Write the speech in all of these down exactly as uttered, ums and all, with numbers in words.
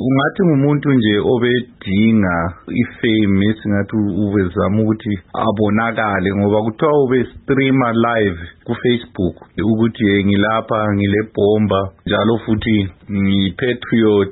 ungathi ngumuntu nje obedinga ifame esingathi ubezama ukuthi abonakale ngoba kuthiwa ube streamer live ku Facebook ukuthi ngilapha ngile bomba njalo futhi ngipatriot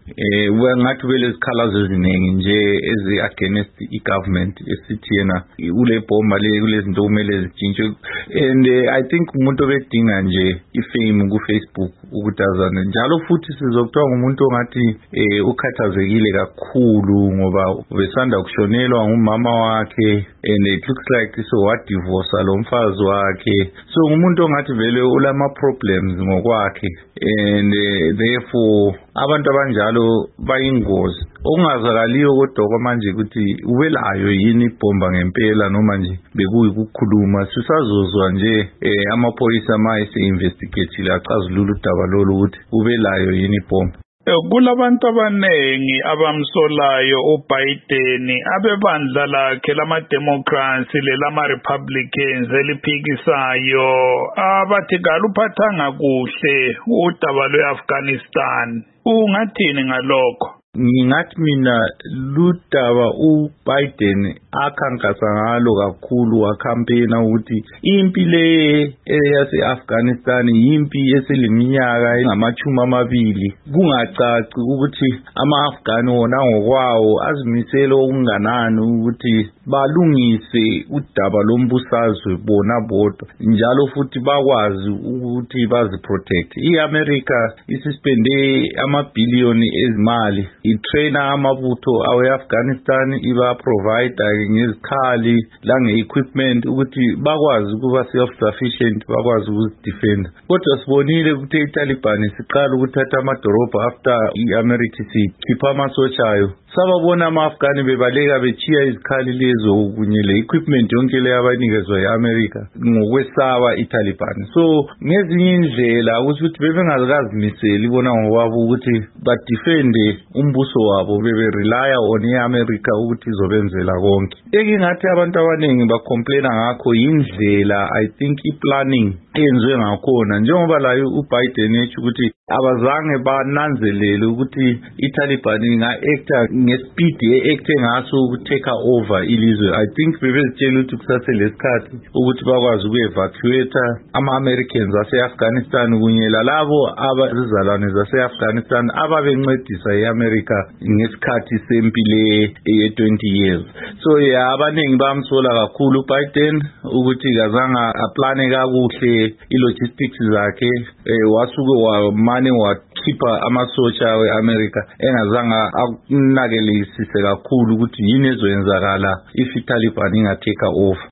eh ngathi vele izikhalazo eziningi nje ezi against i-government esithi yena ule bomba le kulezinto kumele zitshintshwe and uh, I think umuntu obedinga nje ifame ku Facebook ukuthi azane njalo futhi sizokuthiwa ngumuntu ongathi eh ukhathazekile kakhulu ngoba ubesanda kushonelwa ngumama wakhe and it looks like so what divorce lo mfazi wakhe so umuntu ongathi vele ulama problems ngokwakhe and uh, therefore abantu abanjalo bayingozi okungazakaliyo kodwa manje ukuthi ubelayo yini ibomba ngempela noma nje bekuyikukhuluma sisazozwa nje eh, amaphoyisa mayise investigate achazulula udaba lolu ukuthi ubelayo yini ibomba. Kulabantu abanengi abamsolayo uBiden abebandla lakhe lama-Democrats lelama-Republicans eliphikisayo abathi kaluphathanga kuhle udaba lwe-Afghanistan. Ungathini ngalokho? Ngingathi mina ludaba uBiden akhankasa ngalo kakhulu wakhampena ukuthi impi le yase-Afghanistan impi eseliminyaka engamachumi amabili kungacaci ukuthi ama-Afghani wona ngokwawo azimisele okunganani ukuthi balungise udaba lombusazwe bona bodwa njalo futhi bakwazi ukuthi baziprotect. I-America isispende amabhiliyoni ezimali i-trainer amabutho awe-Afghanistan iba provide ngezikhali lange-equipment ukuthi bakwazi ukuba self-sufficient bakwazi ukuzidefend. Kodwa sibonile ukuthi i-Taliban siqala ukuthatha amadorobha after i-America sikhipha amasotsha ayo sababona ama-Afghani bebaleka bechiya izikhali lezo kunye le-equipment yonke le abanikezwa i-America ngokwesaba i-Taliban. So ngezinye indlela ukuthi bebengakazimiseli bona ngokwabo ukuthi badefende umbuso wabo bebe-relya on i-America ukuthi izobenzela konke. Engingathi abantu abaningi bacomplaina ngakho indlela I think i-planning eyenziwe ngakhona njengoba layo uBiden ethi ukuthi abazange bananzelele ukuthi i-Taliban inga-acta ngespeed ye-acte ngaso ukutake over ilizwe. I think bebezitshela ukuthi kusase lesikhathi ukuthi bakwazi uku-evacuate ama-Americans ase-Afghanistan kunye lalabo abazizalwane zase-Afghanistan ababencedisa i-America ngesikhathi sempile ye-twenty years. So ya abaningi bamsola kakhulu uBiden ukuthi kazanga aplane kakuhle i-logistics zakhe eh, wasuke wamane wakhipha amasotsha we-America engazanga akunakelisise kakhulu ukuthi yini ezoyenzakala if i-Taliban ingateka over.